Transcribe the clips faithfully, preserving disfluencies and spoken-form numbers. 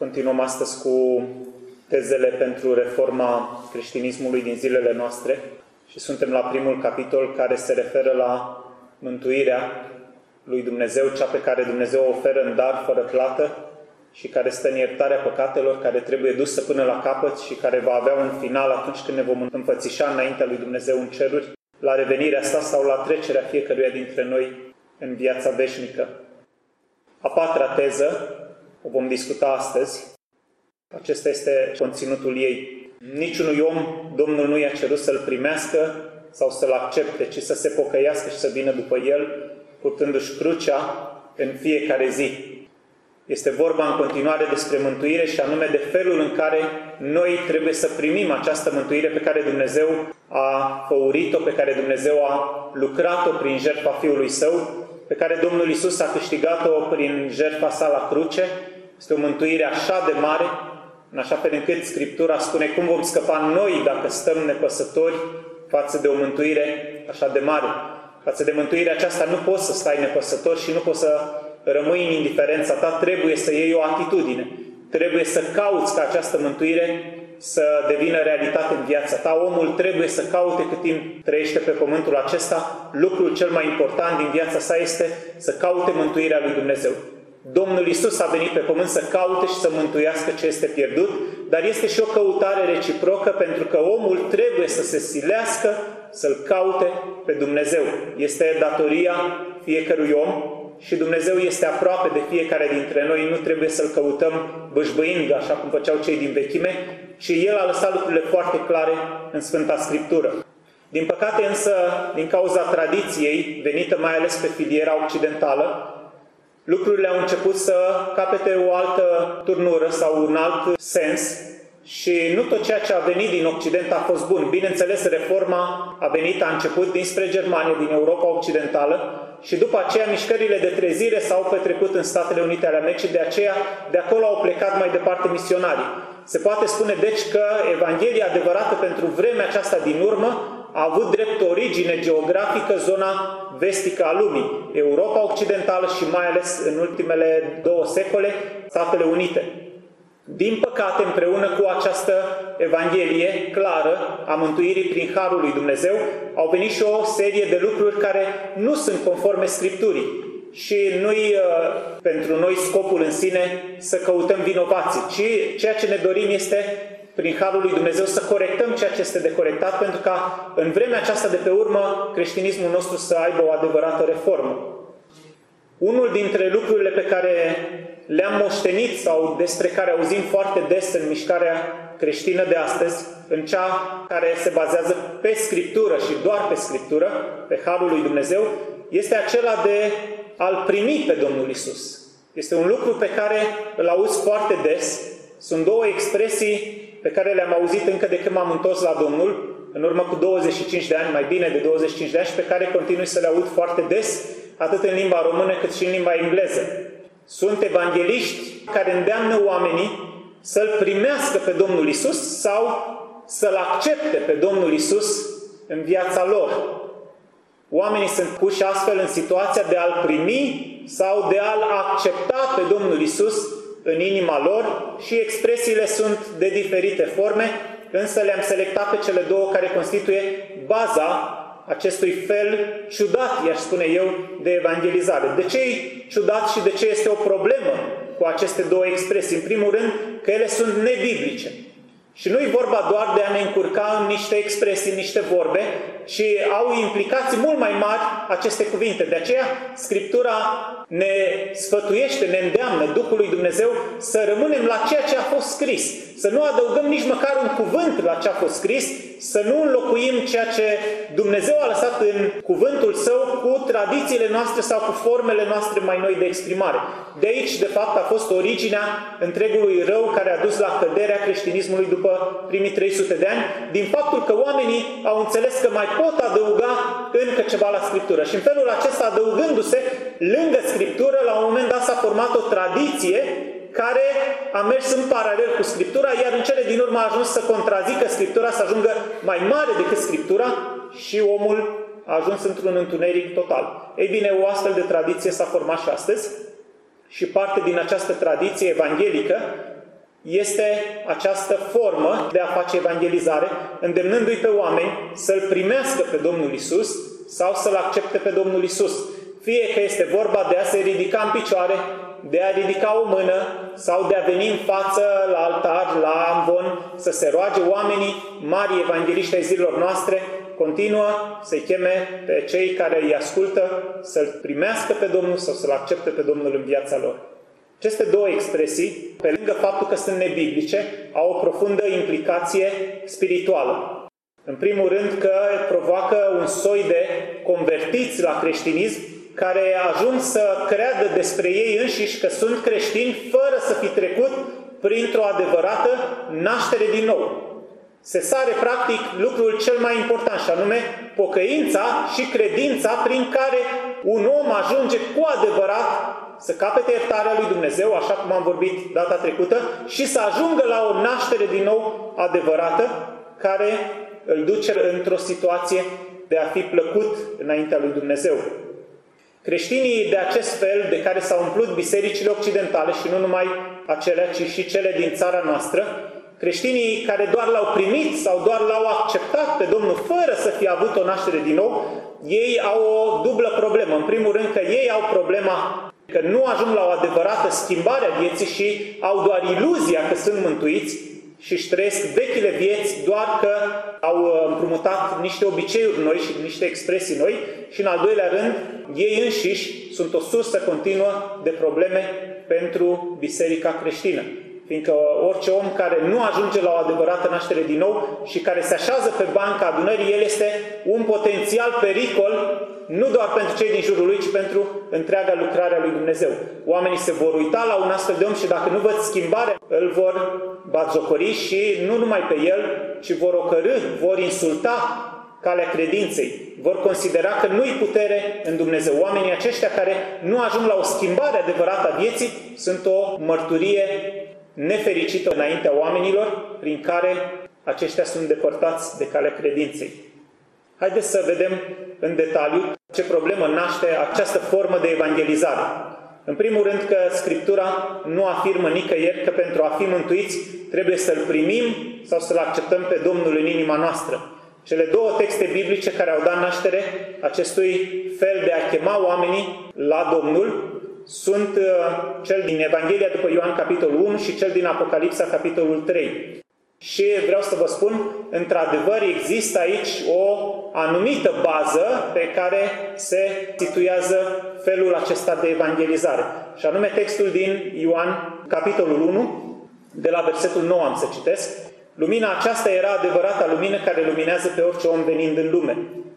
Continuăm astăzi cu tezele pentru reforma creștinismului din zilele noastre și suntem la primul capitol care se referă la mântuirea lui Dumnezeu, cea pe care Dumnezeu o oferă în dar fără plată și care stă în iertarea păcatelor, care trebuie dusă până la capăt și care va avea un final atunci când ne vom înfățișa înaintea lui Dumnezeu în ceruri, la revenirea sa sau la trecerea fiecăruia dintre noi în viața veșnică. A patra teză o vom discuta astăzi. Acesta este conținutul ei. Niciunui om Domnul nu i-a cerut să-l primească sau să-l accepte, ci să se pocăiască și să vină după el, purtându-și crucea în fiecare zi. Este vorba în continuare despre mântuire și anume de felul în care noi trebuie să primim această mântuire pe care Dumnezeu a făurit-o, pe care Dumnezeu a lucrat-o prin jertfa Fiului Său, pe care Domnul Iisus a câștigat-o prin jertfa sa la cruce. Este o mântuire așa de mare, în așa fel încât Scriptura spune cum vom scăpa noi dacă stăm nepăsători față de o mântuire așa de mare. Față de mântuirea aceasta nu poți să stai nepăsător și nu poți să rămâi în indiferența ta, trebuie să iei o atitudine. Trebuie să cauți ca această mântuire să devină realitate în viața ta. Omul trebuie să caute cât timp trăiește pe pământul acesta. Lucrul cel mai important din viața sa este să caute mântuirea lui Dumnezeu. Domnul Iisus a venit pe pământ să caute și să mântuiască ce este pierdut, dar este și o căutare reciprocă, pentru că omul trebuie să se silească să-L caute pe Dumnezeu. Este datoria fiecărui om și Dumnezeu este aproape de fiecare dintre noi. Nu trebuie să-L căutăm bâșbâind, așa cum făceau cei din vechime, ci El a lăsat lucrurile foarte clare în Sfânta Scriptură. Din păcate însă, din cauza tradiției, venită mai ales pe filiera occidentală, lucrurile au început să capete o altă turnură sau un alt sens și nu tot ceea ce a venit din Occident a fost bun. Bineînțeles, reforma a venit, a început dinspre Germania, din Europa Occidentală și după aceea mișcările de trezire s-au petrecut în Statele Unite ale Americii, de aceea de acolo au plecat mai departe misionarii. Se poate spune deci că Evanghelia adevărată pentru vremea aceasta din urmă a avut drept origine geografică zona vestică a lumii, Europa Occidentală și mai ales în ultimele două secole, Statele Unite. Din păcate, împreună cu această Evanghelie clară a mântuirii prin Harul lui Dumnezeu, au venit și o serie de lucruri care nu sunt conforme Scripturii. Și nu-i pentru noi scopul în sine să căutăm vinovații, ci ceea ce ne dorim este prin Harul lui Dumnezeu să corectăm ceea ce este de corectat, pentru ca în vremea aceasta de pe urmă creștinismul nostru să aibă o adevărată reformă. Unul dintre lucrurile pe care le-am moștenit sau despre care auzim foarte des în mișcarea creștină de astăzi, în cea care se bazează pe Scriptură și doar pe Scriptură, pe Harul lui Dumnezeu, este acela de a-L primi pe Domnul Iisus. Este un lucru pe care îl auzi foarte des. Sunt două expresii pe care le-am auzit încă de când m-am întors la Domnul, în urmă cu douăzeci și cinci de ani, mai bine de douăzeci și cinci de ani, și pe care continui să le aud foarte des, atât în limba română cât și în limba engleză. Sunt evangeliști care îndeamnă oamenii să-L primească pe Domnul Iisus sau să-L accepte pe Domnul Iisus în viața lor. Oamenii sunt puși astfel în situația de a-L primi sau de a-L accepta pe Domnul Iisus în inima lor și expresiile sunt de diferite forme, însă le-am selectat pe cele două care constituie baza acestui fel ciudat, i-aș spune eu, de evangelizare. De ce e ciudat și de ce este o problemă cu aceste două expresii? În primul rând, că ele sunt nebiblice. Și nu e vorba doar de a ne încurca în niște expresii, în niște vorbe, ci au implicații mult mai mari aceste cuvinte. De aceea, Scriptura ne sfătuiește, ne îndeamnă Duhul lui Dumnezeu să rămânem la ceea ce a fost scris. Să nu adăugăm nici măcar un cuvânt la ce a fost scris, să nu înlocuim ceea ce Dumnezeu a lăsat în cuvântul Său cu tradițiile noastre sau cu formele noastre mai noi de exprimare. De aici, de fapt, a fost originea întregului rău care a dus la căderea creștinismului după primii trei sute de ani, din faptul că oamenii au înțeles că mai pot adăuga încă ceva la Scriptură. Și în felul acesta, adăugându-se lângă Scriptură, la un moment dat s-a format o tradiție care a mers în paralel cu Scriptura, iar în cele din urmă a ajuns să contrazică Scriptura, să ajungă mai mare decât Scriptura și omul a ajuns într-un întuneric total. Ei bine, o astfel de tradiție s-a format și astăzi și parte din această tradiție evanghelică este această formă de a face evangelizare, îndemnându-i pe oameni să-L primească pe Domnul Iisus sau să-L accepte pe Domnul Iisus. Fie că este vorba de a se ridica în picioare, de a ridica o mână sau de a veni în față la altar, la amvon, să se roage oamenii, mari evangeliști ai zilelor noastre, continuă să-i cheme pe cei care îi ascultă să-L primească pe Domnul sau să-L accepte pe Domnul în viața lor. Aceste două expresii, pe lângă faptul că sunt nebiblice, au o profundă implicație spirituală. În primul rând că provoacă un soi de convertiți la creștinism care ajung să creadă despre ei înșiși că sunt creștini fără să fi trecut printr-o adevărată naștere din nou. Se sare practic lucrul cel mai important, și anume pocăința și credința prin care un om ajunge cu adevărat să capete iertarea lui Dumnezeu, așa cum am vorbit data trecută, și să ajungă la o naștere din nou adevărată, care îl duce într-o situație de a fi plăcut înaintea lui Dumnezeu. Creștinii de acest fel, de care s-au umplut bisericile occidentale și nu numai acelea, ci și cele din țara noastră, creștinii care doar l-au primit sau doar l-au acceptat pe Domnul fără să fie avut o naștere din nou, ei au o dublă problemă. În primul rând că ei au problema că nu ajung la o adevărată schimbare a vieții și au doar iluzia că sunt mântuiți și își trăiesc vechile vieți doar că au împrumutat niște obiceiuri noi și niște expresii noi, și în al doilea rând, ei înșiși sunt o sursă continuă de probleme pentru biserica creștină. Fiindcă orice om care nu ajunge la o adevărată naștere din nou și care se așează pe banca adunării, el este un potențial pericol, nu doar pentru cei din jurul lui, ci pentru întreaga lucrare a lui Dumnezeu. Oamenii se vor uita la un astfel de om și dacă nu văd schimbare, îl vor batjocori și nu numai pe el, ci vor ocărî, vor insulta calea credinței. Vor considera că nu-i putere în Dumnezeu. Oamenii aceștia care nu ajung la o schimbare adevărată a vieții sunt o mărturie nefericită înaintea oamenilor, prin care aceștia sunt depărtați de calea credinței. Haideți să vedem în detaliu ce problemă naște această formă de evangelizare. În primul rând că Scriptura nu afirmă nicăieri că pentru a fi mântuiți trebuie să-L primim sau să-L acceptăm pe Domnul în inima noastră. Cele două texte biblice care au dat naștere acestui fel de a chema oamenii la Domnul sunt cel din Evanghelia după Ioan, capitolul unu, și cel din Apocalipsa, capitolul trei. Și vreau să vă spun, într-adevăr există aici o anumită bază pe care se situează felul acesta de evangelizare. Și anume textul din Ioan, capitolul unu, de la versetul nouă am să citesc. Lumina aceasta era adevărata lumină care luminează pe orice om venind în lume.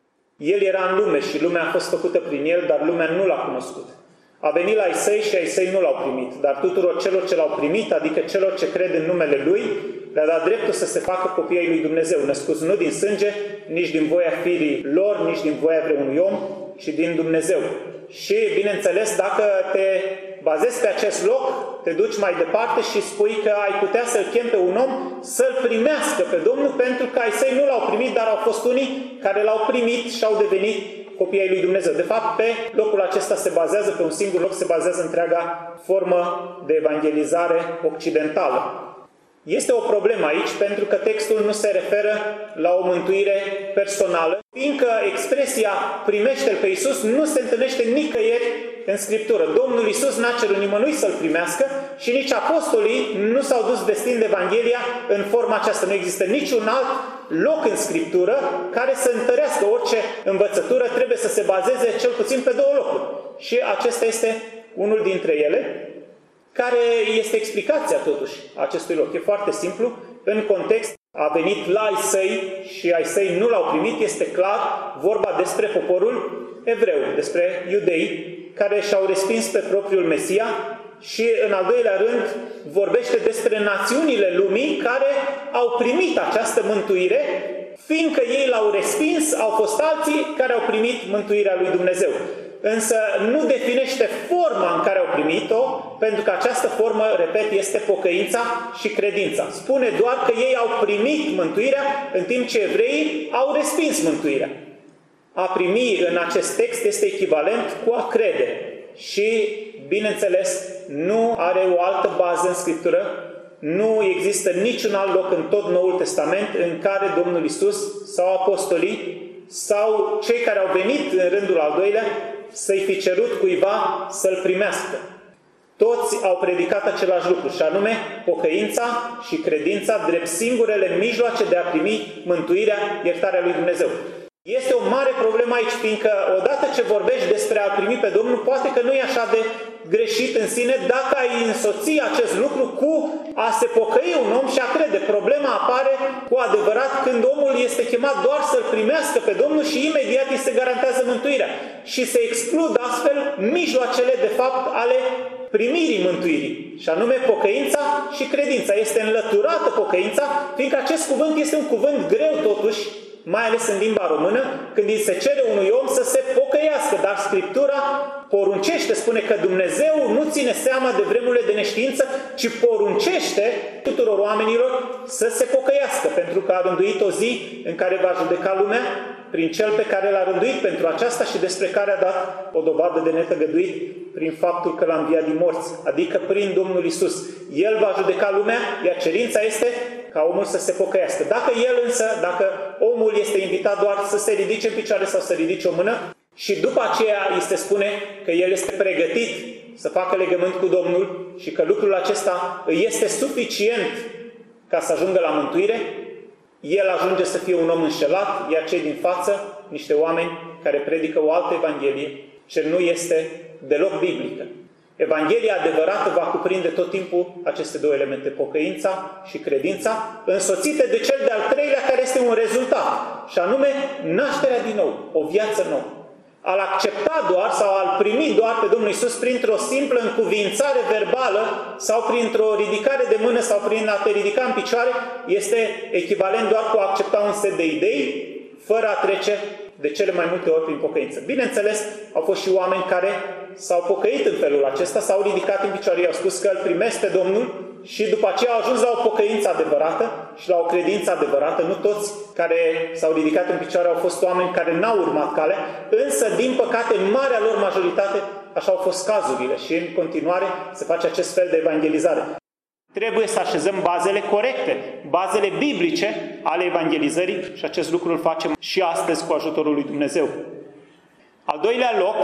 El era în lume și lumea a fost făcută prin el, dar lumea nu l-a cunoscut. A venit la ai săi și ai săi nu l-au primit, dar tuturor celor ce l-au primit, adică celor ce cred în numele Lui, le-a dat dreptul să se facă copii ai lui Dumnezeu, născuți nu din sânge, nici din voia firii lor, nici din voia vreunui om, ci din Dumnezeu. Și, bineînțeles, dacă te bazezi pe acest loc, te duci mai departe și spui că ai putea să-l chem pe un om să-l primească pe Domnul, pentru că ai săi nu l-au primit, dar au fost unii care l-au primit și au devenit copii ai lui Dumnezeu. De fapt, pe locul acesta se bazează, pe un singur loc se bazează întreaga formă de evangelizare occidentală. Este o problemă aici pentru că textul nu se referă la o mântuire personală, fiindcă expresia primește-L pe Iisus nu se întâlnește nicăieri în Scriptură. Domnul Iisus n-a cerut nimănui să-L primească și nici apostolii nu s-au dus vestind Evanghelia în forma aceasta. Nu există niciun alt loc în Scriptură care să întărească orice învățătură, trebuie să se bazeze cel puțin pe două locuri. Și acesta este unul dintre ele. Care este explicația totuși a acestui loc? E foarte simplu. În context, a venit la ai săi și ai săi nu l-au primit, este clar vorba despre poporul evreu, despre iudei care și-au respins pe propriul Mesia și, în al doilea rând, vorbește despre națiunile lumii care au primit această mântuire, fiindcă ei l-au respins, au fost alții care au primit mântuirea lui Dumnezeu. Însă nu definește forma în care au primit-o, pentru că această formă, repet, este pocăința și credința. Spune doar că ei au primit mântuirea, în timp ce evreii au respins mântuirea. A primi în acest text este echivalent cu a crede. Și, bineînțeles, nu are o altă bază în Scriptură nu există niciun alt loc în tot Noul Testament în care Domnul Iisus sau apostolii sau cei care au venit în rândul al doilea să-i fi cerut cuiva să-L primească. Toți au predicat același lucru, și anume pocăința și credința drept singurele mijloace de a primi mântuirea, iertarea lui Dumnezeu. Este o mare problemă aici, fiindcă odată ce vorbești despre a primi pe Domnul, poate că nu e așa de greșit în sine dacă ai însoți acest lucru cu a se pocăi un om și a crede. Problema apare cu adevărat când omul este chemat doar să-L primească pe Domnul și imediat îi se garantează mântuirea. Și se exclud astfel mijloacele de fapt ale primirii mântuirii, și anume pocăința și credința. Este înlăturată pocăința, fiindcă acest cuvânt este un cuvânt greu totuși, mai ales în limba română, când îi se cere unui om să se pocăiască. Dar Scriptura poruncește, spune că Dumnezeu nu ține seama de vremurile de neștiință, ci poruncește tuturor oamenilor să se pocăiască, pentru că a rânduit o zi în care va judeca lumea prin Cel pe care L-a rânduit pentru aceasta și despre care a dat o dovadă de netăgăduit prin faptul că L-a înviat din morți, adică prin Domnul Iisus. El va judeca lumea, iar cerința este ca omul să se pocăiască. Dacă el însă, dacă omul este invitat doar să se ridice în picioare sau să ridice o mână și după aceea îi se spune că el este pregătit să facă legământ cu Domnul și că lucrul acesta îi este suficient ca să ajungă la mântuire, el ajunge să fie un om înșelat, iar cei din față, niște oameni care predică o altă Evanghelie, ce nu este deloc biblică. Evanghelia adevărată va cuprinde tot timpul aceste două elemente, pocăința și credința, însoțite de cel de-al treilea, care este un rezultat, și anume nașterea din nou, o viață nouă. A-L accepta doar sau a-L primi doar pe Domnul Iisus printr-o simplă încuvințare verbală sau printr-o ridicare de mână sau prin a te ridica în picioare este echivalent doar cu a accepta un set de idei, fără a trece de cele mai multe ori prin pocăință. Bineînțeles, au fost și oameni care s-au pocăit în felul acesta, s-au ridicat în picioare, i-au spus că Îl primesc pe Domnul și după aceea au ajuns la o pocăință adevărată și la o credință adevărată. Nu toți care s-au ridicat în picioare au fost oameni care n-au urmat calea, însă, din păcate, în marea lor majoritate, așa au fost cazurile și în continuare se face acest fel de evangelizare. Trebuie să așezăm bazele corecte, bazele biblice ale evangelizării și acest lucru îl facem și astăzi cu ajutorul lui Dumnezeu. Al doilea loc,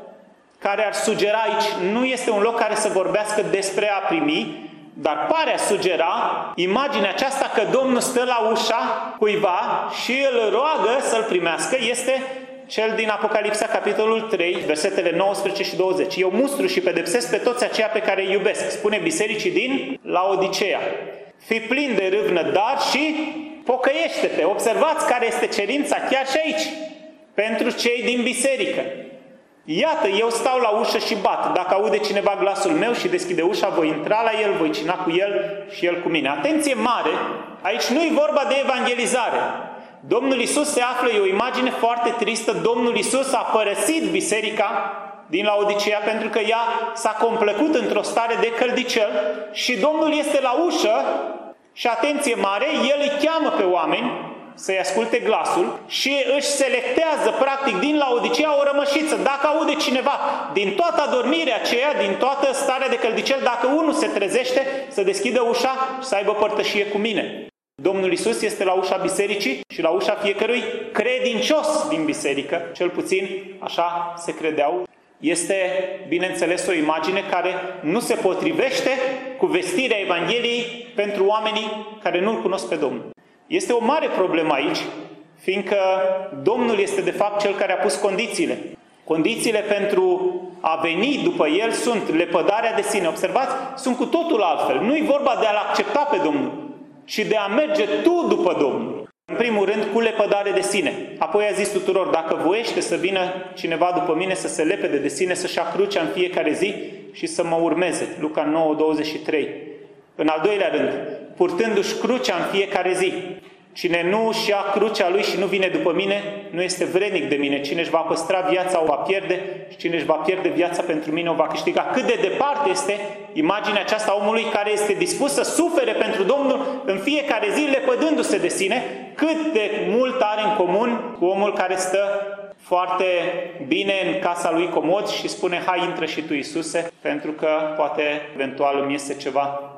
care ar sugera aici, nu este un loc care să vorbească despre a primi, dar pare a sugera imaginea aceasta că Domnul stă la ușa cuiva și îl roagă să-L primească, este cel din Apocalipsa, capitolul trei, versetele nouăsprezece și douăzeci. Eu mustru și pedepsesc pe toți aceia pe care îi iubesc, spune bisericii din Laodiceea. Fii plin de râvnă, dar și pocăiește-te. Observați care este cerința chiar și aici, pentru cei din biserică. Iată, eu stau la ușă și bat. Dacă aude cineva glasul meu și deschide ușa, voi intra la el, voi cina cu el și el cu mine. Atenție mare! Aici nu e vorba de evangelizare. Domnul Iisus se află, e o imagine foarte tristă, Domnul Iisus a părăsit biserica din Laodiceea pentru că ea s-a complăcut într-o stare de căldicel și Domnul este la ușă și, atenție mare, El îi cheamă pe oameni să-i asculte glasul și își selectează, practic, din Laodiceea o rămășiță. Dacă aude cineva din toată adormirea aceea, din toată starea de căldicel, dacă unul se trezește, să deschidă ușa și să aibă părtășie cu mine. Domnul Iisus este la ușa bisericii și la ușa fiecărui credincios din biserică, cel puțin așa se credeau. Este, bineînțeles, o imagine care nu se potrivește cu vestirea Evangheliei pentru oamenii care nu-L cunosc pe Domnul. Este o mare problemă aici, fiindcă Domnul este de fapt Cel care a pus condițiile. Condițiile pentru a veni după El sunt lepădarea de sine. Observați, sunt cu totul altfel. Nu-i vorba de a-L accepta pe Domnul, ci de a merge tu după Domnul. În primul rând, cu lepădare de sine. Apoi a zis tuturor, dacă voiește să vină cineva după mine, să se lepede de sine, să-și ia crucea în fiecare zi și să mă urmeze. Luca nouă, douăzeci și trei. În al doilea rând, purtându-și crucea în fiecare zi. Cine nu își ia crucea lui și nu vine după mine, nu este vrednic de mine. Cine își va păstra viața o va pierde și cine își va pierde viața pentru mine o va câștiga. Cât de departe este imaginea aceasta omului care este dispus să sufere pentru Domnul în fiecare zi, lepădându-se de sine, cât de mult are în comun cu omul care stă foarte bine în casa lui comod și spune, hai, intră și tu, Iisuse, pentru că poate eventual îmi iese ceva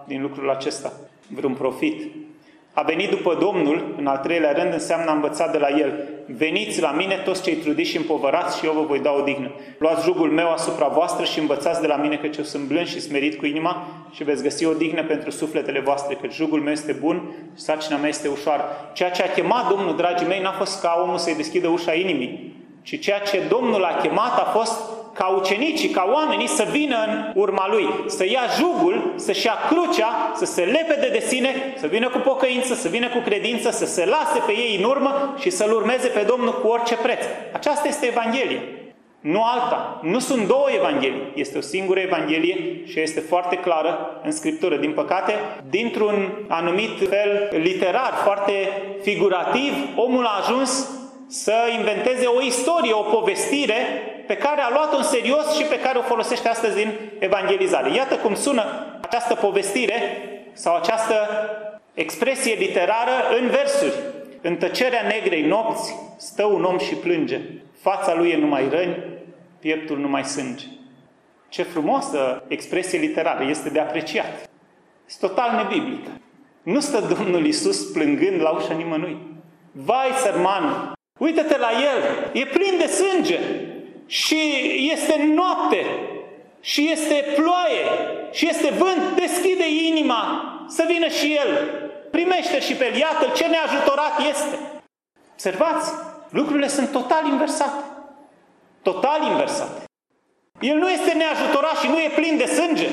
din lucrul acesta vreun profit. A venit după Domnul, în al treilea rând, înseamnă a învățat de la El. Veniți la mine toți cei trudiți și împovărați și eu vă voi da o dihnă. Luați jugul meu asupra voastră și învățați de la mine, căci eu sunt blând și smerit cu inima și veți găsi o dihnă pentru sufletele voastre, căci jugul meu este bun și sarcina mea este ușoară. Ceea ce a chemat Domnul, dragii mei, n-a fost ca omul să-i deschidă ușa inimii, ci ceea ce Domnul a chemat a fost ca ucenicii, ca oamenii să vină în urma Lui, să ia jugul, să-și ia crucea, să se lepede de sine, să vină cu pocăință, să vină cu credință, să se lase pe ei în urmă și să-L urmeze pe Domnul cu orice preț. Aceasta este Evanghelia, nu alta. Nu sunt două Evanghelii, este o singură Evanghelie și este foarte clară în Scriptură. Din păcate, dintr-un anumit fel literar, foarte figurativ, omul a ajuns să inventeze o istorie, o povestire pe care a luat-o în serios și pe care o folosește astăzi în evangelizare. Iată cum sună această povestire sau această expresie literară în versuri. În tăcerea negrei nopți stă un om și plânge. Fața lui e numai răni, pieptul numai sânge. Ce frumoasă expresie literară, este de apreciat. Este total nebiblică. Nu stă Domnul Iisus plângând la ușa nimănui. Vai, sărmanul! Uită-te la el, e plin de sânge și este noapte și este ploaie și este vânt, deschide inima să vină și el, primește și pe el, iată ce neajutorat este. Observați, lucrurile sunt total inversate, total inversate. El nu este neajutorat și nu e plin de sânge.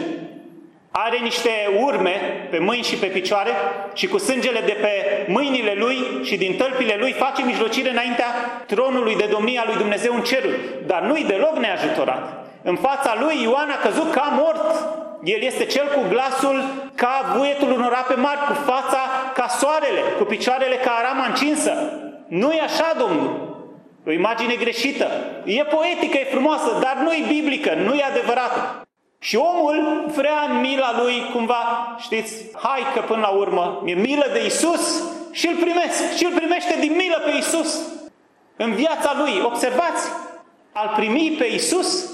Are niște urme pe mâini și pe picioare și cu sângele de pe mâinile lui și din tălpile lui face mijlocire înaintea tronului de domnie a lui Dumnezeu în ceruri. Dar nu-i deloc neajutorat. În fața lui Ioan a căzut ca mort. El este cel cu glasul ca vuietul unor ape mari, cu fața ca soarele, cu picioarele ca arama încinsă. Nu e așa, Domnul. O imagine greșită. E poetică, e frumoasă, dar nu e biblică, nu e adevărată. Și omul vrea în mila lui cumva, știți, hai că până la urmă mi-e milă de Iisus și îl primesc. Și îl primește din milă pe Iisus în viața lui. Observați, al primi pe Iisus,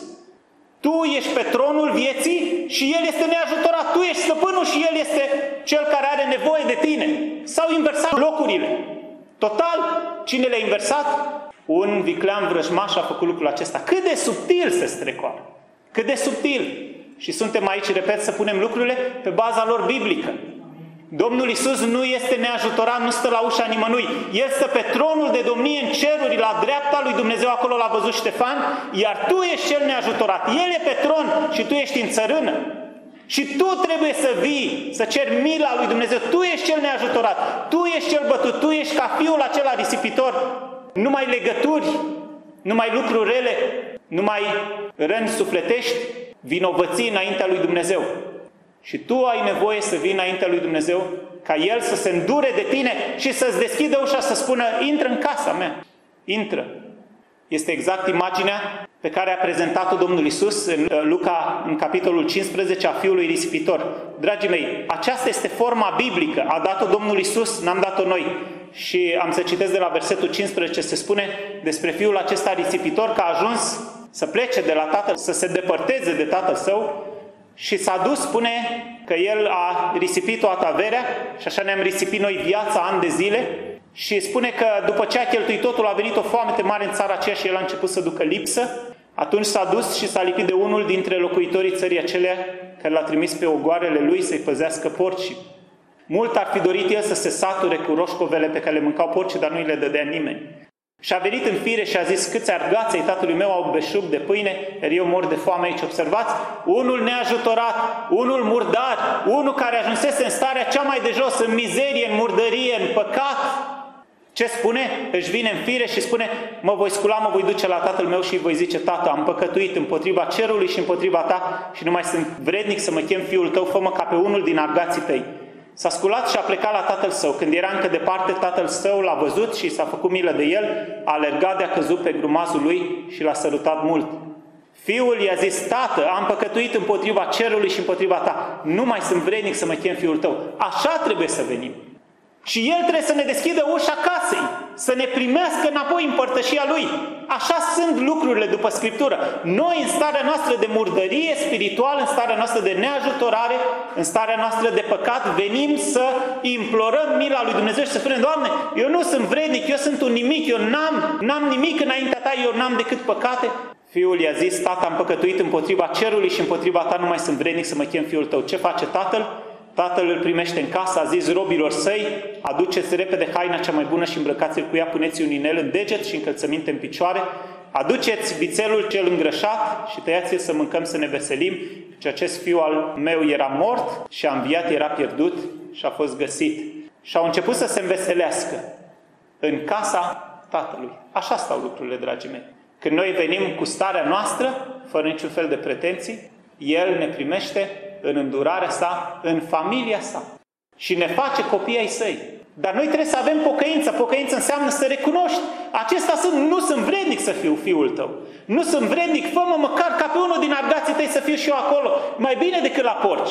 tu ești pe tronul vieții și El este neajutorat. Tu ești stăpânul și El este cel care are nevoie de tine. S-au inversat locurile. Total, cine le-a inversat? Un viclean vrăjmaș a făcut lucrul acesta. Cât de subtil se strecoară. Cât de subtil. Și suntem aici, repet, să punem lucrurile pe baza lor biblică. Domnul Iisus nu este neajutorat, nu stă la ușa nimănui. El stă pe tronul de domnie în ceruri, la dreapta lui Dumnezeu, acolo l-a văzut Ștefan, iar tu ești cel neajutorat. El e pe tron și tu ești în țărână. Și tu trebuie să vii, să ceri mila lui Dumnezeu. Tu ești cel neajutorat, tu ești cel bătut, tu ești ca fiul acela risipitor. Numai legături, numai lucruri rele, numai răni sufletești, vinovății înaintea lui Dumnezeu. Și tu ai nevoie să vii înaintea lui Dumnezeu, ca El să se îndure de tine și să-ți deschidă ușa, să spună, intră în casa mea, intră. Este exact imaginea pe care a prezentat-o Domnul Iisus în Luca, în capitolul cincisprezece, a fiului risipitor. Dragii mei, aceasta este forma biblică, a dat-o Domnul Iisus, n-am dat-o noi. Și am să citesc de la versetul cincisprezece, se spune despre fiul acesta risipitor că a ajuns să plece de la tatăl, să se depărteze de tatăl său și s-a dus, spune că el a risipit toată averea și așa ne-am risipit noi viața ani de zile și spune că după ce a cheltuit totul a venit o foamete mare în țara aceea și el a început să ducă lipsă. Atunci s-a dus și s-a lipit de unul dintre locuitorii țării acelea care l-a trimis pe ogoarele lui să-i păzească porcii. Mult ar fi dorit el să se sature cu roșcovele pe care le mâncau porcii, dar nu îi le dădea nimeni. Și a venit în fire și a zis, câți argați ai tatălui meu au beșug de pâine, iar eu mor de foame aici. Observați, unul neajutorat, unul murdar, unul care ajunsese în starea cea mai de jos, în mizerie, în murdărie, în păcat. Ce spune? Își vine în fire și spune, mă voi scula, mă voi duce la tatăl meu și îi voi zice, tată, am păcătuit împotriva cerului și împotriva ta și nu mai sunt vrednic să mă chem fiul tău, fă-mă ca pe unul din argații tăi. S-a sculat și a plecat la tatăl său. Când era încă departe, tatăl său l-a văzut și s-a făcut milă de el, a alergat de-a căzut pe grumazul lui și l-a sărutat mult. Fiul i-a zis, tată, am păcătuit împotriva cerului și împotriva ta. Nu mai sunt vrednic să mă chem fiul tău. Așa trebuie să venim. Și el trebuie să ne deschidă ușa casei. să ne primească înapoi în părtășia Lui. Așa sunt lucrurile după Scriptură. Noi, în starea noastră de murdărie spirituală, în starea noastră de neajutorare, în starea noastră de păcat, venim să implorăm mila lui Dumnezeu și să spunem: Doamne, eu nu sunt vrednic, eu sunt un nimic, eu n-am, n-am nimic înaintea Ta, eu n-am decât păcate. Fiul i-a zis: Tată, am păcătuit împotriva cerului și împotriva Ta, nu mai sunt vrednic să mă chem fiul Tău. Ce face tatăl? Tatăl îl primește în casă, a zis robilor săi: aduceți repede haina cea mai bună și îmbrăcați-l cu ea, puneți un inel în deget și încălțăminte în picioare, aduceți vițelul cel îngrășat și tăiați-l să mâncăm, să ne veselim, căci acest fiu al meu era mort și a înviat, era pierdut și a fost găsit. Și au început să se înveselească în casa tatălui. Așa stau lucrurile, dragii mei. Când noi venim cu starea noastră, fără niciun fel de pretenții, El ne primește în îndurarea Sa, în familia Sa și ne face copii ai Săi. Dar noi trebuie să avem pocăință. Pocăință înseamnă să recunoști: acesta sunt, nu sunt vrednic să fiu fiul Tău. Nu sunt vrednic, fă-mă măcar ca pe unul din argații Tăi să fiu și eu acolo, mai bine decât la porci.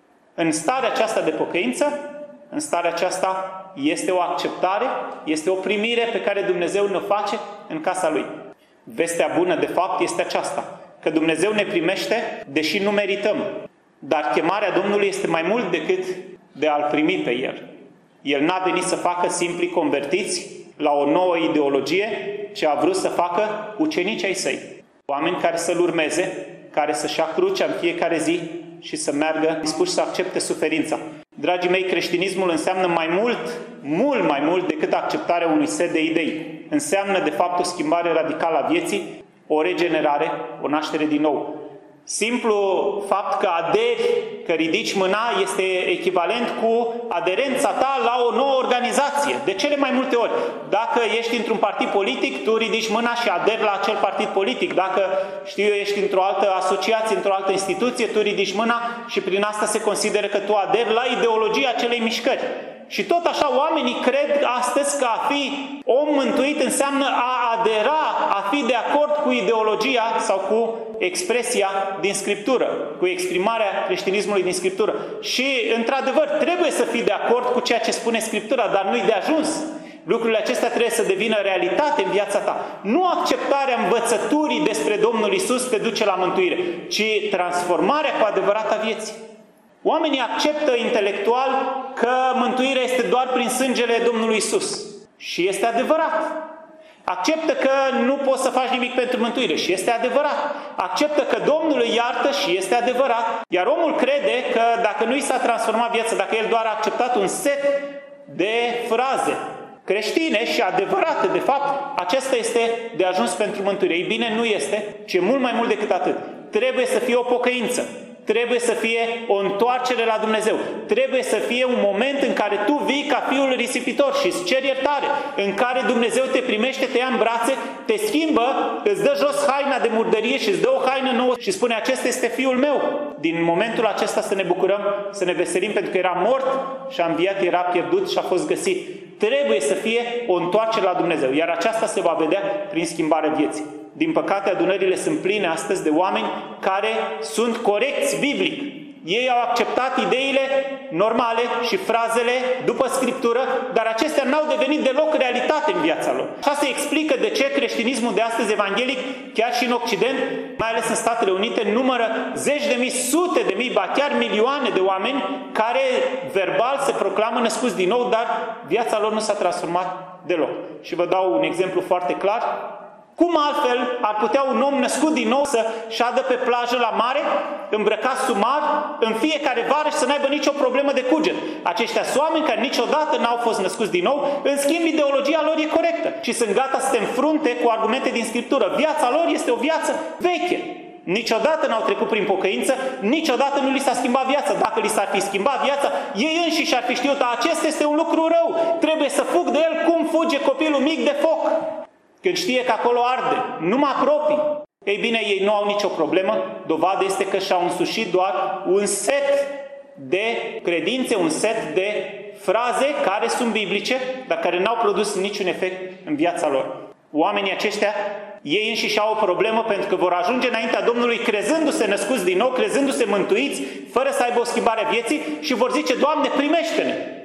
În starea aceasta de pocăință, în starea aceasta este o acceptare, este o primire pe care Dumnezeu ne-o face în casa Lui. Vestea bună, de fapt, este aceasta: că Dumnezeu ne primește, deși nu merităm. Dar chemarea Domnului este mai mult decât de a-L primi pe El. El n-a venit să facă simpli convertiți la o nouă ideologie, ci a vrut să facă ucenici ai Săi. Oameni care să-L urmeze, care să-și ia crucea în fiecare zi și să meargă dispuși să accepte suferința. Dragii mei, creștinismul înseamnă mai mult, mult mai mult decât acceptarea unui set de idei. Înseamnă, de fapt, o schimbare radicală a vieții, o regenerare, o naștere din nou. Simplu fapt că aderi, că ridici mâna, este echivalent cu aderența ta la o nouă organizație. De cele mai multe ori. Dacă ești într-un partid politic, tu ridici mâna și aderi la acel partid politic. Dacă, știu eu, ești într-o altă asociație, într-o altă instituție, tu ridici mâna și prin asta se consideră că tu aderi la ideologia acelei mișcări. Și tot așa oamenii cred astăzi că a fi om mântuit înseamnă a adera, a fi de acord cu ideologia sau cu expresia din Scriptură, cu exprimarea creștinismului din Scriptură. Și, într-adevăr, trebuie să fii de acord cu ceea ce spune Scriptura, dar nu-i de ajuns. Lucrurile acestea trebuie să devină realitate în viața ta. Nu acceptarea învățăturii despre Domnul Iisus te duce la mântuire, ci transformarea cu adevărat a vieții. Oamenii acceptă intelectual că mântuirea este doar prin sângele Domnului Iisus. Și este adevărat. Acceptă că nu poți să faci nimic pentru mântuire. Și este adevărat. Acceptă că Domnul îi iartă. Și este adevărat. Iar omul crede că dacă nu i s-a transformat viața, dacă el doar a acceptat un set de fraze creștine și adevărate, de fapt, acesta este de ajuns pentru mântuire. Ei bine, nu este, ci e mult mai mult decât atât. Trebuie să fie o pocăință. Trebuie să fie o întoarcere la Dumnezeu. Trebuie să fie un moment în care tu vii ca fiul risipitor și îți ceri iertare, în care Dumnezeu te primește, te ia în brațe, te schimbă, îți dă jos haina de murdărie și îți dă o haină nouă și spune: acesta este fiul meu. Din momentul acesta să ne bucurăm, să ne veselim, pentru că era mort și a înviat, era pierdut și a fost găsit. Trebuie să fie o întoarcere la Dumnezeu, iar aceasta se va vedea prin schimbarea vieții. Din păcate, adunările sunt pline astăzi de oameni care sunt corecți biblic. Ei au acceptat ideile normale și frazele după Scriptură, dar acestea n-au devenit deloc realitate în viața lor. Așa se explică de ce creștinismul de astăzi evanghelic, chiar și în Occident, mai ales în Statele Unite, numără zeci de mii, sute de mii, ba chiar milioane de oameni care verbal se proclamă născuți din nou, dar viața lor nu s-a transformat deloc. Și vă dau un exemplu foarte clar. Cum altfel ar putea un om născut din nou să șadă pe plajă la mare, îmbrăcat sumar, în fiecare vară și să n-aibă nicio problemă de cuget? Aceștia sunt oameni care niciodată n-au fost născuți din nou, în schimb ideologia lor e corectă și sunt gata să se înfrunte cu argumente din Scriptură. Viața lor este o viață veche. Niciodată n-au trecut prin pocăință, niciodată nu li s-a schimbat viața. Dacă li s-ar fi schimbat viața, ei înșiși ar fi știut că acesta este un lucru rău, trebuie să fug de el cum fuge copilul mic de foc. Când știe că acolo arde, nu mă apropii. Ei bine, ei nu au nicio problemă. Dovadă este că și-au însușit doar un set de credințe, un set de fraze care sunt biblice, dar care n-au produs niciun efect în viața lor. Oamenii aceștia, ei înșiși au o problemă pentru că vor ajunge înaintea Domnului crezându-se născuți din nou, crezându-se mântuiți, fără să aibă o schimbare a vieții și vor zice: Doamne, primește-ne!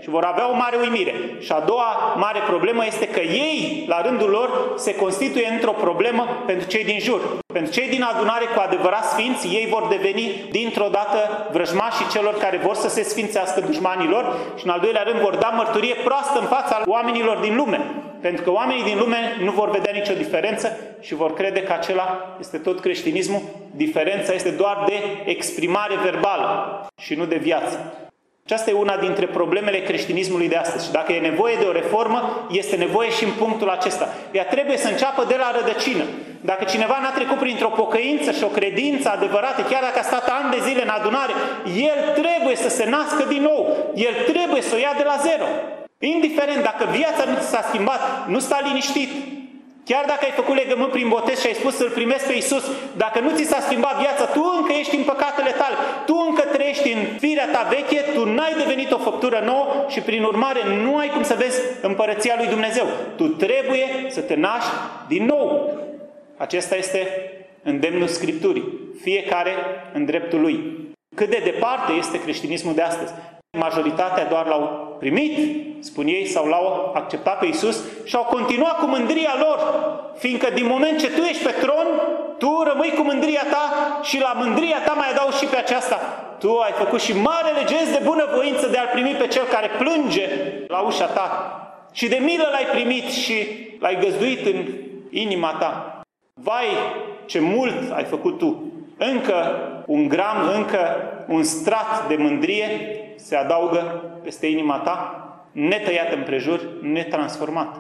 și vor avea o mare uimire. Și a doua mare problemă este că ei, la rândul lor, se constituie într-o problemă pentru cei din jur. Pentru cei din adunare cu adevărat sfinți, ei vor deveni dintr-o dată vrăjmașii celor care vor să se sfințească dușmanilor și în al doilea rând vor da mărturie proastă în fața oamenilor din lume. Pentru că oamenii din lume nu vor vedea nicio diferență și vor crede că acela este tot creștinismul. Diferența este doar de exprimare verbală și nu de viață. Aceasta e una dintre problemele creștinismului de astăzi. Și dacă e nevoie de o reformă, este nevoie și în punctul acesta. Ea trebuie să înceapă de la rădăcină. Dacă cineva n-a trecut printr-o pocăință și o credință adevărată, chiar dacă a stat ani de zile în adunare, el trebuie să se nască din nou. El trebuie să o ia de la zero. Indiferent dacă viața nu ți s-a schimbat, nu sta liniștit. Chiar dacă ai făcut legământ prin botez și ai spus să-L primesc pe Iisus, dacă nu ți s-a schimbat viața, tu încă ești în păcatele tale, tu încă trăiești în firea ta veche, tu n-ai devenit o făptură nouă și prin urmare nu ai cum să vezi împărăția lui Dumnezeu. Tu trebuie să te naști din nou. Acesta este îndemnul Scripturii. Fiecare în dreptul lui. Cât de departe este creștinismul de astăzi? Majoritatea doar l-au primit, spun ei, sau l-au acceptat pe Iisus și au continuat cu mândria lor. Fiindcă din moment ce tu ești pe tron, tu rămâi cu mândria ta și la mândria ta mai adaugi și pe aceasta. Tu ai făcut și marele gest de bunăvoință de a-L primi pe cel care plânge la ușa ta. Și de milă l-ai primit și l-ai găzduit în inima ta. Vai, ce mult ai făcut tu! Încă un gram, încă un strat de mândrie se adaugă peste inima ta, netăiat împrejur, netransformat.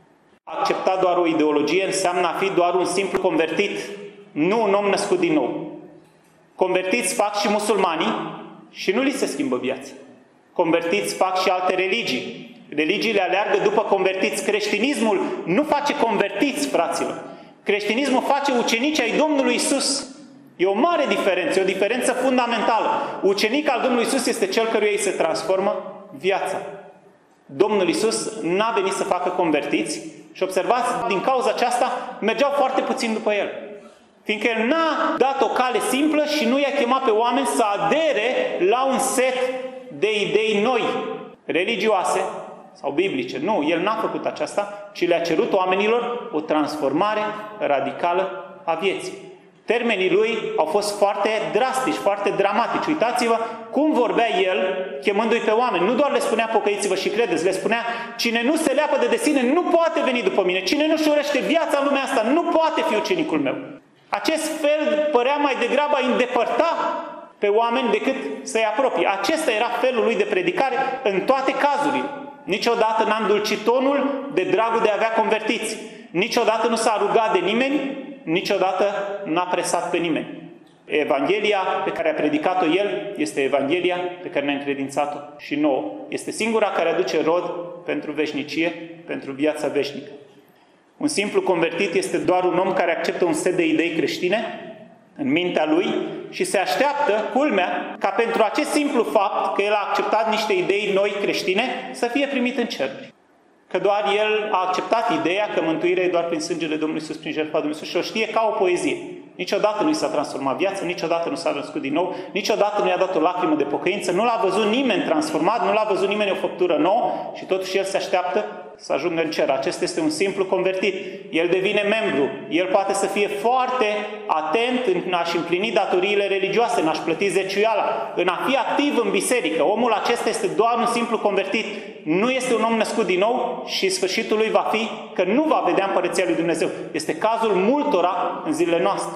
A accepta doar o ideologie înseamnă a fi doar un simplu convertit, nu un om născut din nou. Convertiți fac și musulmanii și nu li se schimbă viața. Convertiți fac și alte religii. Religiile aleargă după convertiți. Creștinismul nu face convertiți, fraților. Creștinismul face ucenici ai Domnului Iisus. E o mare diferență, e o diferență fundamentală. Ucenic al Domnului Iisus este cel căruia îi se transformă viața. Domnul Iisus n-a venit să facă convertiți și observați, din cauza aceasta mergeau foarte puțin după El. Fiindcă El n-a dat o cale simplă și nu i-a chemat pe oameni să adere la un set de idei noi, religioase sau biblice. Nu, El n-a făcut aceasta, ci le-a cerut oamenilor o transformare radicală a vieții. Termenii lui au fost foarte drastici, foarte dramatici. Uitați-vă cum vorbea el chemându-i pe oameni. Nu doar le spunea pocăiți-vă și credeți, le spunea cine nu se leapă de sine nu poate veni după mine. Cine nu-și urește viața în lumea asta nu poate fi ucenicul meu. Acest fel părea mai degrabă a îndepărta pe oameni decât să-i apropie. Acesta era felul lui de predicare în toate cazurile. Niciodată n-a îndulcit tonul de dragul de a avea convertiți. Niciodată nu s-a rugat de nimeni, niciodată n-a presat pe nimeni. Evanghelia pe care a predicat-o El este Evanghelia pe care ne-a încredințat-o și nouă. Este singura care aduce rod pentru veșnicie, pentru viața veșnică. Un simplu convertit este doar un om care acceptă un set de idei creștine în mintea lui și se așteaptă, culmea, ca pentru acest simplu fapt că el a acceptat niște idei noi creștine să fie primit în ceruri. Că doar el a acceptat ideea că mântuirea e doar prin sângele Domnului Iisus, prin jertfa Domnului Iisus și o știe ca o poezie. Niciodată nu i s-a transformat viața, niciodată nu s-a născut din nou, niciodată nu i-a dat o lacrimă de pocăință, nu l-a văzut nimeni transformat, nu l-a văzut nimeni o făptură nouă și totuși el se așteaptă să ajungă în cer. Acesta este un simplu convertit. El devine membru. El poate să fie foarte atent în a-și împlini datoriile religioase, în a-și plăti zeciuiala, în a fi activ în biserică. Omul acesta este doar un simplu convertit. Nu este un om născut din nou și sfârșitul lui va fi că nu va vedea împărăția lui Dumnezeu. Este cazul multora în zilele noastre.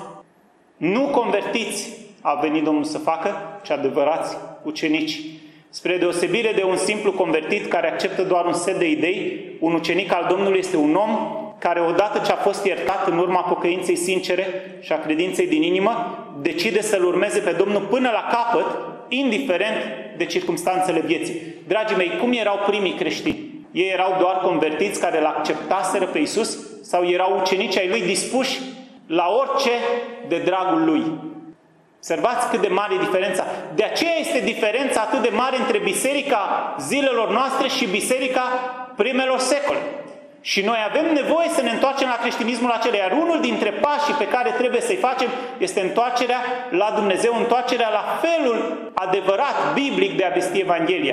Nu convertiți a venit Domnul să facă, ci adevărați ucenici. Spre deosebire de un simplu convertit care acceptă doar un set de idei, un ucenic al Domnului este un om care odată ce a fost iertat în urma pocăinței sincere și a credinței din inimă, decide să-L urmeze pe Domnul până la capăt, indiferent de circumstanțele vieții. Dragii mei, cum erau primii creștini? Ei erau doar convertiți care L acceptaseră pe Iisus sau erau ucenici ai Lui dispuși la orice de dragul Lui? Observați cât de mare e diferența. De aceea este diferența atât de mare între biserica zilelor noastre și biserica primelor secole. Și noi avem nevoie să ne întoarcem la creștinismul acela. Iar unul dintre pașii pe care trebuie să-i facem este întoarcerea la Dumnezeu, întoarcerea la felul adevărat, biblic de a vesti Evanghelia.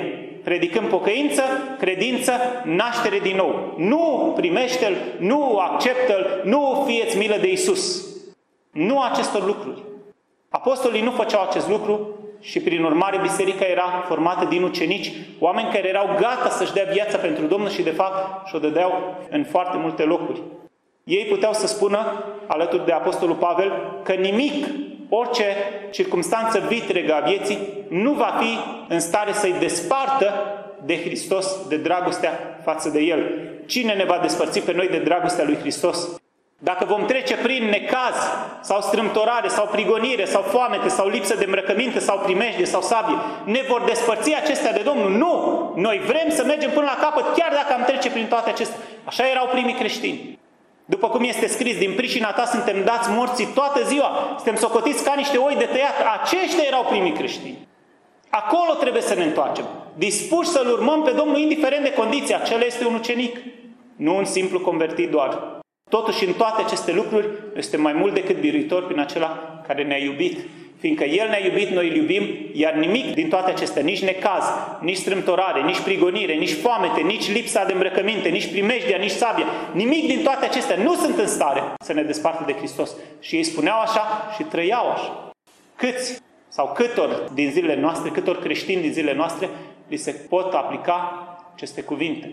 Predicăm pocăință, credință, naștere din nou. Nu primește-L, nu acceptă-L, nu fieți milă de Iisus. Nu acestor lucruri. Apostolii nu făceau acest lucru și prin urmare biserica era formată din ucenici, oameni care erau gata să-și dea viața pentru Domnul și de fapt și-o dădeau în foarte multe locuri. Ei puteau să spună, alături de Apostolul Pavel, că nimic, orice circumstanță vitregă a vieții, nu va fi în stare să-i despartă de Hristos, de dragostea față de El. Cine ne va despărți pe noi de dragostea lui Hristos? Dacă vom trece prin necaz, sau strâmtorare, sau prigonire, sau foamete, sau lipsă de îmbrăcăminte, sau primejdie, sau sabie, ne vor despărți acestea de Domnul? Nu! Noi vrem să mergem până la capăt, chiar dacă am trece prin toate acestea. Așa erau primii creștini. După cum este scris, din pricina ta suntem dați morții toată ziua, suntem socotiți ca niște oi de tăiat. Aceștia erau primii creștini. Acolo trebuie să ne întoarcem, dispuși să-L urmăm pe Domnul indiferent de condiție. Acela este un ucenic, nu un simplu convertit doar. Totuși, în toate aceste lucruri, este mai mult decât biruitor prin acela care ne-a iubit. Fiindcă El ne-a iubit, noi îl iubim, iar nimic din toate acestea, nici necaz, nici strâmtorare, nici prigonire, nici foamete, nici lipsa de îmbrăcăminte, nici primejdia, nici sabia, nimic din toate acestea nu sunt în stare să ne despartă de Hristos. Și ei spuneau așa și trăiau așa. Câți sau câtor din zilele noastre, câtor creștini din zilele noastre, li se pot aplica aceste cuvinte.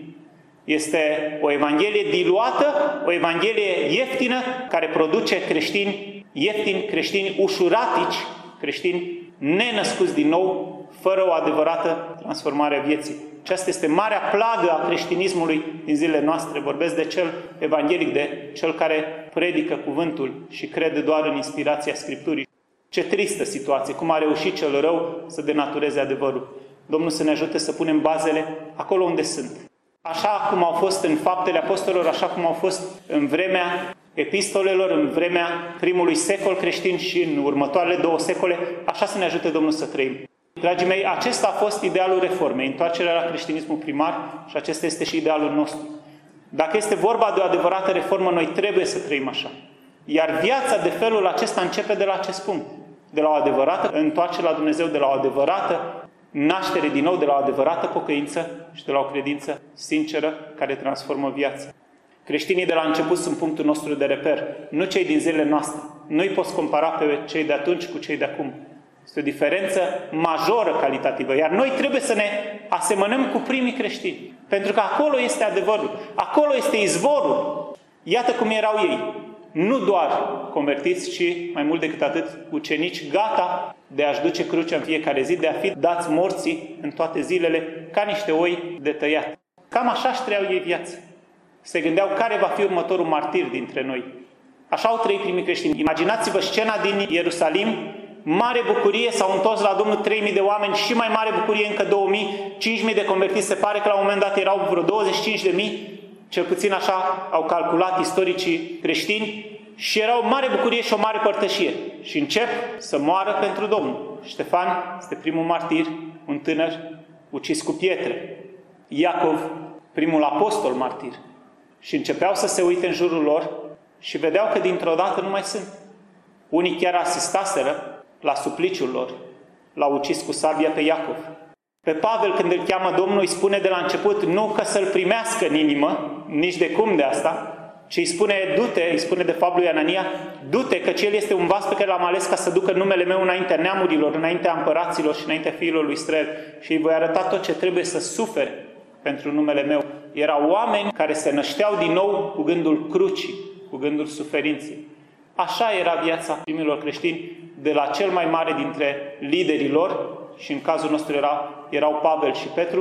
Este o evanghelie diluată, o evanghelie ieftină, care produce creștini ieftini, creștini ușuratici, creștini nenăscuți din nou, fără o adevărată transformare a vieții. Aceasta este marea plagă a creștinismului din zilele noastre. Vorbesc de cel evanghelic, de cel care predică cuvântul și crede doar în inspirația Scripturii. Ce tristă situație, cum a reușit cel rău să denatureze adevărul. Domnul să ne ajute să punem bazele acolo unde sunt. Așa cum au fost în Faptele Apostolilor, așa cum au fost în vremea epistolelor, în vremea primului secol creștin și în următoarele două secole, așa să ne ajute Domnul să trăim. Dragii mei, acesta a fost idealul reformei, întoarcerea la creștinismul primar și acesta este și idealul nostru. Dacă este vorba de o adevărată reformă, noi trebuie să trăim așa. Iar viața de felul acesta începe de la acest punct. De la o adevărată întoarcere la Dumnezeu, de la o adevărată naștere din nou, de la o adevărată pocăință și de la o credință sinceră care transformă viața. Creștinii de la început sunt punctul nostru de reper, nu cei din zilele noastre. Nu-i poți compara pe cei de atunci cu cei de acum. Este o diferență majoră calitativă, iar noi trebuie să ne asemănăm cu primii creștini. Pentru că acolo este adevărul, acolo este izvorul. Iată cum erau ei. Nu doar convertiți, ci mai mult decât atât ucenici gata de a-și duce crucea în fiecare zi, de a fi dați morții în toate zilele ca niște oi de tăiat. Cam așa își trăiau ei viața. Se gândeau care va fi următorul martir dintre noi. Așa au trăit primii creștini. Imaginați-vă scena din Ierusalim, mare bucurie, s-au întors la Domnul trei mii de oameni și mai mare bucurie încă două mii, cinci mii de convertiți, se pare că la un moment dat erau vreo douăzeci și cinci de mii, cel puțin așa au calculat istoricii creștini, și era o mare bucurie și o mare părtășie. Și încep să moară pentru Domnul. Ștefan este primul martir, un tânăr ucis cu pietre. Iacov, primul apostol martir. Și începeau să se uite în jurul lor și vedeau că dintr-o dată nu mai sunt. Unii chiar asistaseră la supliciul lor. L-au ucis cu sabia pe Iacov. Pe Pavel, când îl cheamă Domnul, îi spune de la început nu că să-l primească în inimă, nici de cum de asta, ci îi spune, du-te, îi spune de fapt lui Anania, du-te, căci el este un vas pe care l-am ales ca să ducă numele meu înaintea neamurilor, înaintea împăraților și înaintea fiilor lui Israel și îi voi arăta tot ce trebuie să sufere pentru numele meu. Erau oameni care se nășteau din nou cu gândul crucii, cu gândul suferinței. Așa era viața primilor creștini, de la cel mai mare dintre liderii lor, și în cazul nostru era, erau Pavel și Petru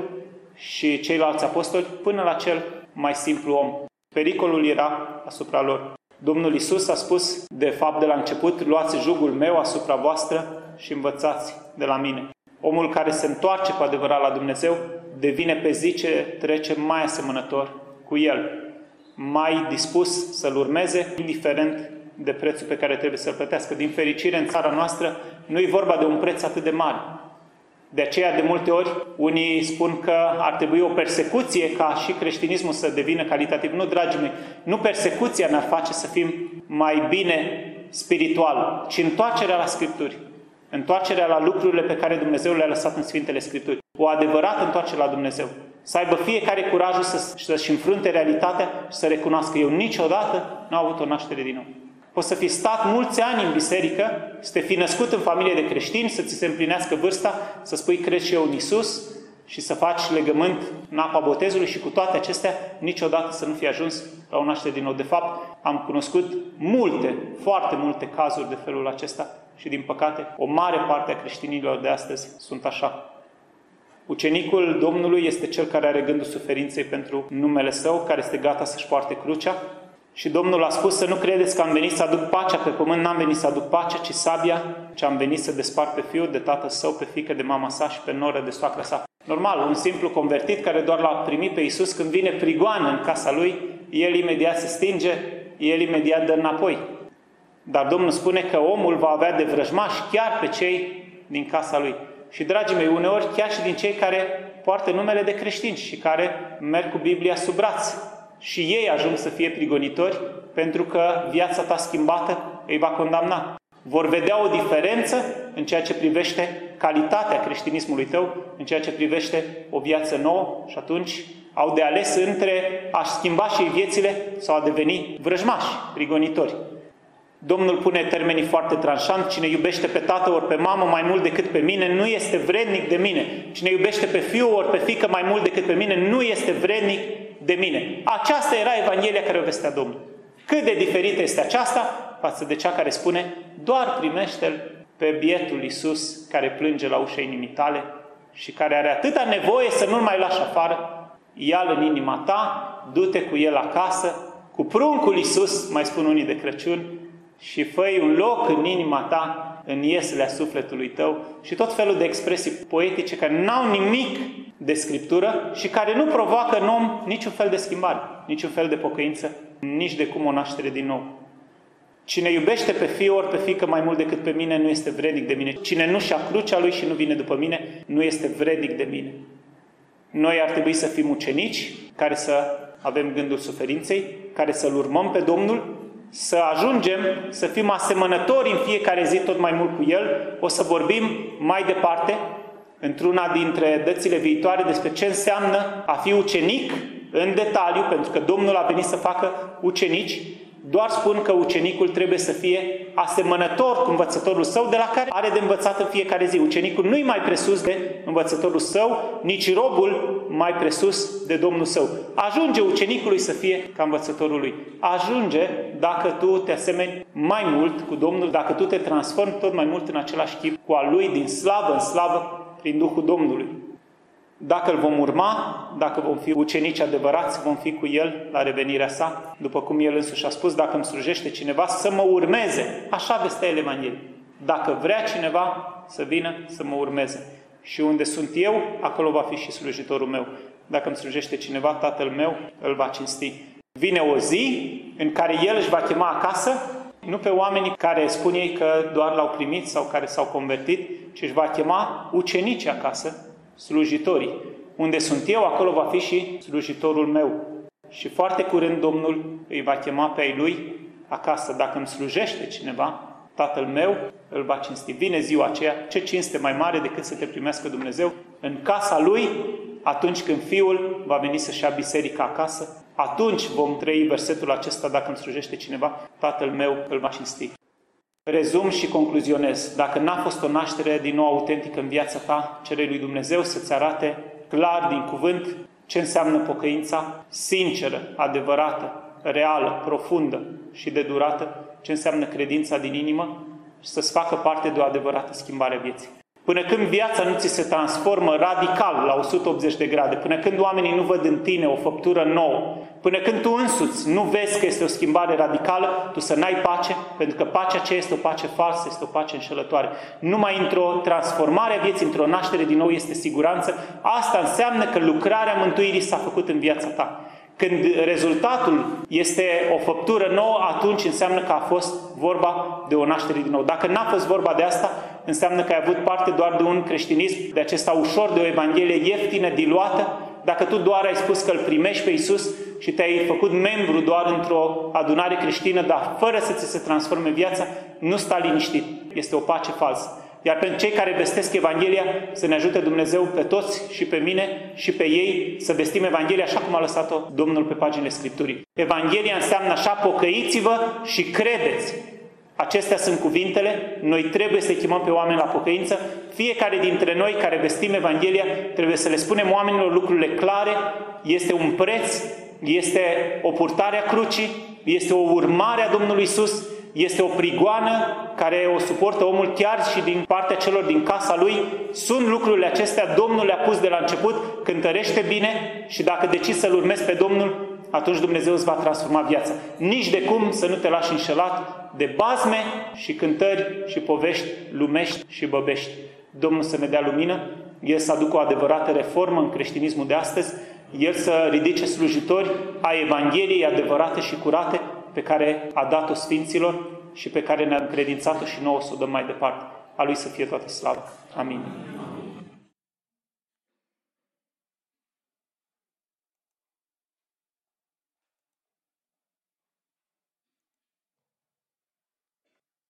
și ceilalți apostoli, până la cel mai simplu om. Pericolul era asupra lor. Domnul Iisus a spus, de fapt de la început, luați jugul meu asupra voastră și învățați de la mine. Omul care se întoarce cu adevărat la Dumnezeu devine pe zi ce trece mai asemănător cu El, mai dispus să-L urmeze, indiferent de prețul pe care trebuie să-L plătească. Din fericire, în țara noastră nu e vorba de un preț atât de mare. De aceea, de multe ori, unii spun că ar trebui o persecuție ca și creștinismul să devină calitativ. Nu, dragii mei, nu persecuția ne-ar face să fim mai bine spiritual, ci întoarcerea la Scripturi. Întoarcerea la lucrurile pe care Dumnezeu le-a lăsat în Sfintele Scripturi. O adevărată întoarcere la Dumnezeu. Să aibă fiecare curajul să, să-și înfrunte realitatea și să recunoască: eu niciodată n-am avut o naștere din nou. Poți să fi stat mulți ani în biserică, să te fi născut în familie de creștini, să ți se împlinească vârsta, să spui crezi și eu în Iisus și să faci legământ în apa botezului și cu toate acestea niciodată să nu fi ajuns la o naștere din nou. De fapt, am cunoscut multe, foarte multe cazuri de felul acesta și, din păcate, o mare parte a creștinilor de astăzi sunt așa. Ucenicul Domnului este cel care are gândul suferinței pentru numele Său, care este gata să-și poarte crucea. Și Domnul a spus să nu credeți că am venit să aduc pacea pe pământ, n-am venit să aduc pacea, ci sabia, ce am venit să despart pe fiul de tatăl său, pe fiică de mama sa și pe noră de soacră sa. Normal, un simplu convertit care doar l-a primit pe Iisus, când vine prigoană în casa lui, el imediat se stinge, el imediat dă înapoi. Dar Domnul spune că omul va avea de vrăjmași chiar pe cei din casa lui. Și, dragii mei, uneori chiar și din cei care poartă numele de creștini și care merg cu Biblia sub braț. Și ei ajung să fie prigonitori pentru că viața ta schimbată îi va condamna. Vor vedea o diferență în ceea ce privește calitatea creștinismului tău, în ceea ce privește o viață nouă și atunci au de ales între a-și schimba și ei viețile sau a deveni vrăjmași, prigonitori. Domnul pune termenii foarte tranșant: cine iubește pe tată ori pe mamă mai mult decât pe mine nu este vrednic de mine. Cine iubește pe fiul ori pe fiică mai mult decât pe mine nu este vrednic de mine. Aceasta era Evanghelia care o vestea Domnul. Cât de diferită este aceasta față de cea care spune: doar primește-L pe bietul Iisus care plânge la ușa inimii tale și care are atâta nevoie să nu-L mai lași afară. Ia-L în inima ta, du-te cu El acasă, cu pruncul Iisus, mai spun unii de Crăciun, și fă-i un loc în inima ta, în ieslea sufletului tău, și tot felul de expresii poetice care n-au nimic de Scriptură și care nu provoacă în om niciun fel de schimbare, niciun fel de pocăință, nici de cum o naștere din nou. Cine iubește pe fiul ori pe fiică mai mult decât pe mine nu este vrednic de mine. Cine nu și-a crucea lui și nu vine după mine nu este vrednic de mine. Noi ar trebui să fim ucenici care să avem gândul suferinței, care să-L urmăm pe Domnul, să ajungem să fim asemănători în fiecare zi tot mai mult cu El. O să vorbim mai departe, într-una dintre dățile viitoare, despre ce înseamnă a fi ucenic în detaliu, pentru că Domnul a venit să facă ucenici. Doar spun că ucenicul trebuie să fie asemănător cu învățătorul său, de la care are de învățat în fiecare zi. Ucenicul nu-i mai presus de învățătorul său, nici robul mai presus de Domnul său. Ajunge ucenicului să fie ca învățătorul lui. Ajunge dacă tu te asemeni mai mult cu Domnul, dacă tu te transformi tot mai mult în același chip cu al lui, din slavă în slavă, prin Duhul Domnului. Dacă îl vom urma, dacă vom fi ucenici adevărați, vom fi cu El la revenirea sa, după cum El însuși a spus: dacă îmi slujește cineva, să mă urmeze. Așa vestea El Evanghelie. Dacă vrea cineva să vină să mă urmeze. Și unde sunt eu, acolo va fi și slujitorul meu. Dacă îmi slujește cineva, Tatăl meu îl va cinsti. Vine o zi în care El își va chema acasă, nu pe oamenii care spun ei că doar l-au primit sau care s-au convertit, ci își va chema ucenicii acasă, slujitorii. Unde sunt eu, acolo va fi și slujitorul meu. Și foarte curând Domnul îi va chema pe ai Lui acasă. Dacă îmi slujește cineva, Tatăl meu îl va cinsti. Vine ziua aceea, ce cinste mai mare decât să te primească Dumnezeu în casa Lui, atunci când Fiul va veni să-și ia biserica acasă. Atunci vom trăi versetul acesta: dacă îmi slujește cineva, Tatăl meu îl va cinsti. Rezum și concluzionez. Dacă n-a fost o naștere din nou autentică în viața ta, cere lui Dumnezeu să-ți arate clar din cuvânt ce înseamnă pocăința sinceră, adevărată, reală, profundă și de durată, ce înseamnă credința din inimă și să-ți facă parte de o adevărată schimbare a vieții. Până când viața nu ți se transformă radical la o sută optzeci de grade, până când oamenii nu văd în tine o făptură nouă, până când tu însuți nu vezi că este o schimbare radicală, tu să n-ai pace, pentru că pacea aceea este o pace falsă, este o pace înșelătoare. Numai într-o transformare a vieții, într-o naștere din nou este siguranță. Asta înseamnă că lucrarea mântuirii s-a făcut în viața ta. Când rezultatul este o făptură nouă, atunci înseamnă că a fost vorba de o naștere din nou. Dacă n-a fost vorba de asta, înseamnă că ai avut parte doar de un creștinism, de acesta ușor, de o evanghelie ieftină, diluată. Dacă tu doar ai spus că îl primești pe Iisus și te-ai făcut membru doar într-o adunare creștină, dar fără să ți se transforme viața, nu sta liniștit. Este o pace falsă. Iar pentru cei care vestesc Evanghelia, să ne ajute Dumnezeu pe toți și pe mine și pe ei să vestim Evanghelia așa cum a lăsat-o Domnul pe paginile Scripturii. Evanghelia înseamnă așa: pocăiți-vă și credeți. Acestea sunt cuvintele. Noi trebuie să chemăm pe oameni la pocăință. Fiecare dintre noi care vestim Evanghelia trebuie să le spunem oamenilor lucrurile clare. Este un preț, este o purtare a crucii, este o urmare a Domnului Iisus, este o prigoană care o suportă omul chiar și din partea celor din casa lui. Sunt lucrurile acestea, Domnul le-a pus de la început, cântărește bine și dacă decizi să-L urmezi pe Domnul, atunci Dumnezeu îți va transforma viața. Nici de cum să nu te lași înșelat de bazme și cântări și povești lumești și băbești. Domnul să ne dea lumină, El să aducă o adevărată reformă în creștinismul de astăzi, El să ridice slujitori a Evangheliei adevărate și curate pe care a dat-o Sfinților și pe care ne-a încredințat-o și nouă să o dăm mai departe. A Lui să fie toată slava. Amin.